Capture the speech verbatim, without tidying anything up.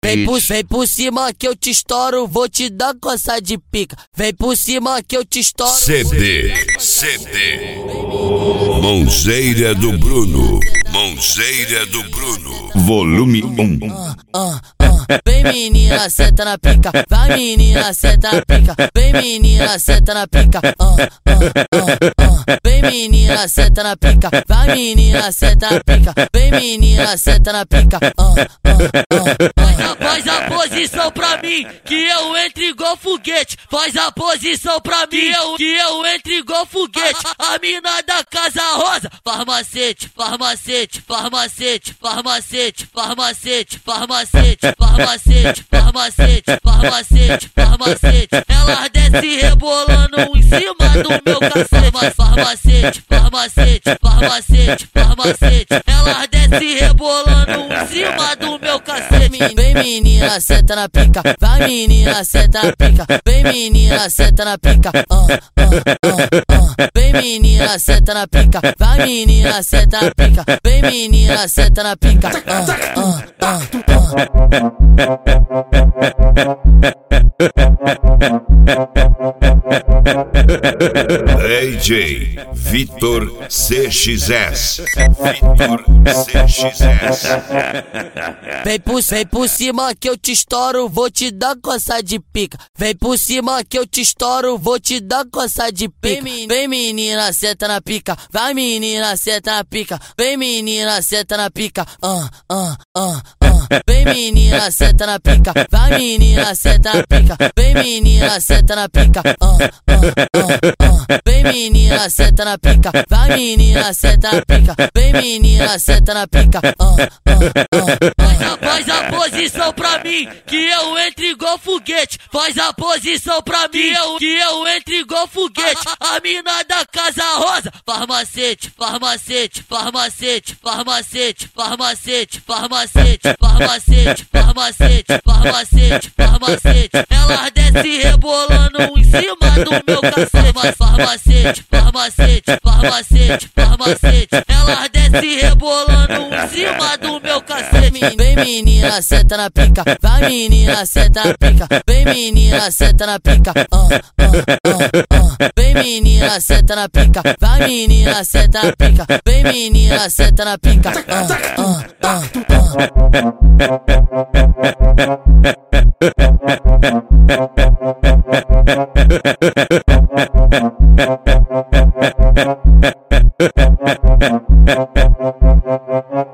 Vem por, vem por cima que eu te estouro, vou te dar coça de pica. Vem por cima que eu te estouro. C D, C D. Mãozeira do Bruno, Mãozeira do Bruno. Volume um. Ah, ah, ah. Vem menina, senta na pica. Vai menina, senta na pica. Vem menina, senta na pica. Ah, ah, ah, ah. Vem menina, senta na pica. Vai menina, senta na pica. Vem menina, senta na pica. Ah, ah, ah. Faz a posição pra mim, que eu entre igual foguete. Faz a posição pra mim, que eu, que eu entre igual foguete. A mina da Casa Rosa, farmacete, farmacete, farmacete, farmacete, farmacete, farmacete, farmacete, farmacete, farmacete, farmacete. Ela desce rebolando em cima do meu cacete. Farmacete, farmacete, farmacete, farmacete. Ela desce rebolando em cima do meu cacete. Vem menina, senta na pica. Vai menina, senta na pica. Vem menina, senta na pica. Ah, ah, ah, ah. Vem menina, senta na pica. Vai menina, senta na pica. Vem menina, senta na pica. Ah, ah, ah, D J Vitor C X S. Vitor C X S. Vem por, vem por cima que eu te estouro, vou te dar coça de pica. Vem por cima que eu te estouro, vou te dar coça de pica. Vem menina, senta na pica. Vai menina, senta na pica. Vem menina, senta na pica. Ah, ah, ah, ah. Vem menina, senta na pica. Vai menina, senta na pica. Vem menina, senta na pica. Ah, ah, ah, ah. Vem menina, senta na pica. Vai menina, senta na pica. Vem menina, senta na pica. Ah, ah, ah, ah. Faz a posição pra mim, que eu entre igual foguete. Faz a posição pra mim, que eu, que eu entre igual foguete. A mina da Casa Rosa, farmacete, farmacete, farmacete, farmacete, farmacete, farmacete, farmacete, farmacete, farmacete, farmacete. Ela desce rebolando em cima do meu cacete. Farmacete, farmacete, farmacete, farmacete. Ela desce rebolando em cima do meu cacete. Vem menina, senta na pica. Vai menina, senta na pica. Vem menina, senta na pica. Ah, ah, ah, ah. Vem menina, senta na pica. Vai menina, senta na pica. Vem menina, senta na pica. Ah, ah, ah, ah.